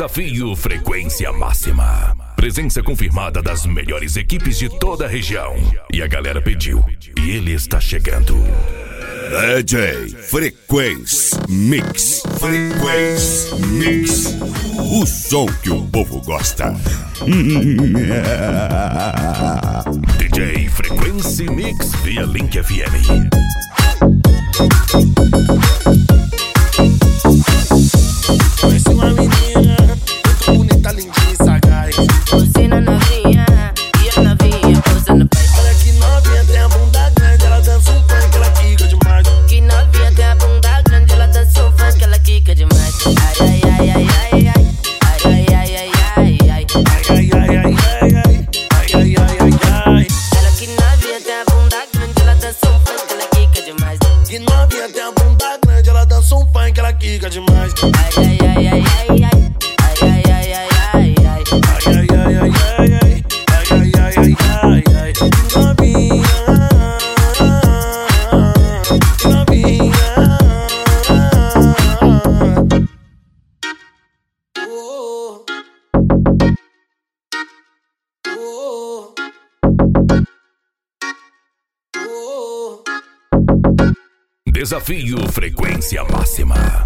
Desafio Frequência Máxima. Presença confirmada das melhores equipes de toda a região. E a galera pediu. E ele está chegando. DJ Frequência Mix. Frequência Mix. O som que o povo gosta. DJ Frequência Mix via Link FM. Conheci uma menina muito bonita, lindinha e sagaz. Você na novinha e a novinha posando pai. Olha que novinha, tem a bunda grande, ela dança um funk, ela quica demais. Que novinha tem a bunda grande, ela dança um funk, ela quica demais. Ai, ai, ai, ai, ai, ai, ai, ai, ai, ai, ai, Ai, ai, ai, ai, ai, ai, ai, ai, ai, ai, ai. ela que novinha tem a bunda grande, ela dança um funk, ela quica demais. Que novinha, tem a bunda grande, ela dança um funk, ela quica demais. Ai, ai, ai, ai, ai, ai, ai, ai, ai, ai, ai, ai. Ai, ai, ai, ai, ai, ai, ai, ai, ai, ai, ai. Novinha, novinha. Oh, oh, oh. Desafio Frequência Máxima.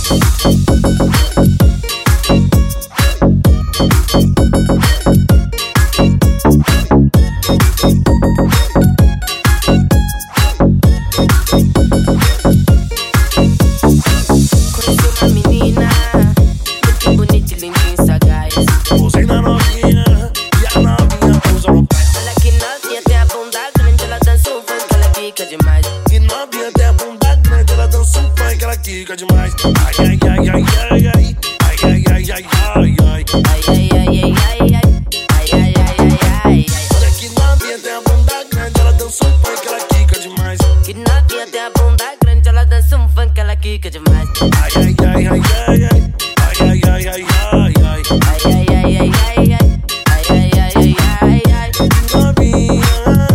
Conheci uma menina muito bonita e lindinha e sagaz. Posei na novinha e a novinha pousa no pé. Olha que novinha tem a bunda grande, ela dança um funk, ela quica demais. Que novinha, tem a bunda grande, ela dança um funk, ela quica demais. Ai, ai, ai, ai, ai, ai, ai, ai, ai, ai, ai, ai. Ai, ai, ai, ai, ai, ai, ai, ai, ai, ai, ai, ai. Olha que novinha, tem a bunda grande, ela dança um funk, ela quica demais. Que novinha tem a bunda grande, ela dança um funk, ela quica demais. Ai, ai, ai, ai, ai, ai, ai, ai, ai, ai, ai, ai. Ai, ai, ai, ai, ai, ai, ai, ai, ai, ai, ai. Novinha,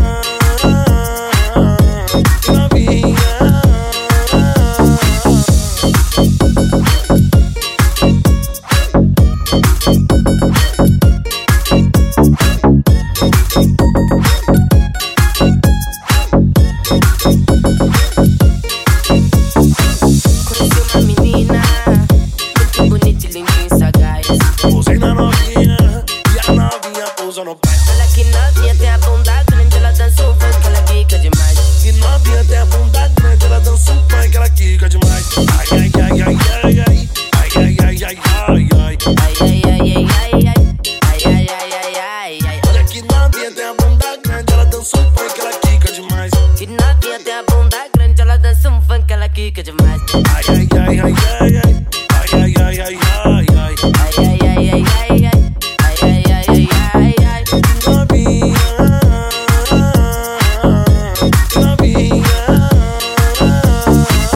novinha. Conheci uma menina muito bonita e lindinha e sagaz. Posei na novinha e a novinha pousa no pé. Olha que novinha tem a bunda grande, ela dança um funk, ela quica demais. Que novinha, tem a bunda grande, ela dança um funk, ela quica demais. Ai, ai, ai, ai, ai, ai, ai, ai, ai, ai, ai, ai. Ai, ai, ai, ai, ai, ai, ai, ai, ai, ai, ai, ai. Olha que novinha, tem a bunda grande, ela dança um funk, ela quica demais. Que novinha tem a bunda grande, ela dança um funk, ela quica demais. Ai, ai, ai, ai, ai,